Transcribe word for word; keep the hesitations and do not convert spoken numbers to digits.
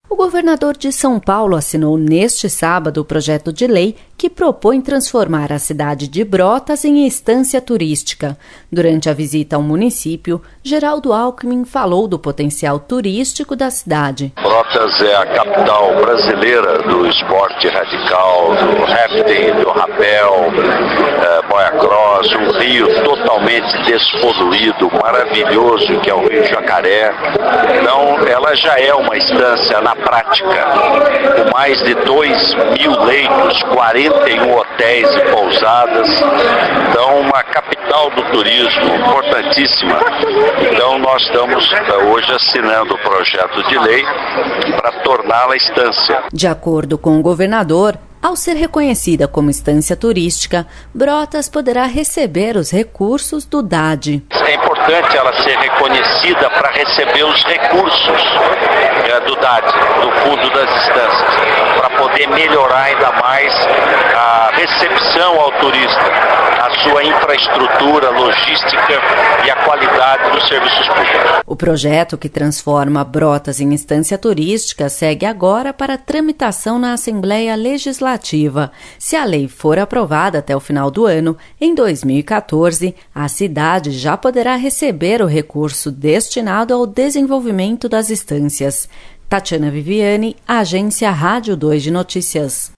O governador de São Paulo assinou neste sábado o projeto de lei que propõe transformar a cidade de Brotas em estância turística. Durante a visita ao município, Geraldo Alckmin falou do potencial turístico da cidade. Brotas é a capital brasileira do esporte radical, do rafting, do rapel, é, boia cross, um rio totalmente despoluído, maravilhoso, que é o Rio Jacaré. Então, ela já é uma estância na prática, com mais de dois mil leitos, quarenta e um hotéis e pousadas. Então, uma capital do turismo importantíssima. Então, nós estamos hoje assinando o projeto de lei para torná-la estância. De acordo com o governador, ao ser reconhecida como estância turística, Brotas poderá receber os recursos do D A D. É importante ela ser reconhecida para receber os recursos é, do D A D, do Fundo das Estâncias, para poder melhorar ainda mais a recepção ao turista, a sua infraestrutura, logística e a qualidade dos serviços públicos. O projeto que transforma Brotas em estância turística segue agora para tramitação na Assembleia Legislativa. Se a lei for aprovada até o final do ano, em dois mil e quatorze, a cidade já poderá receber o recurso destinado ao desenvolvimento das estâncias. Tatiana Viviani, Agência Rádio dois de Notícias.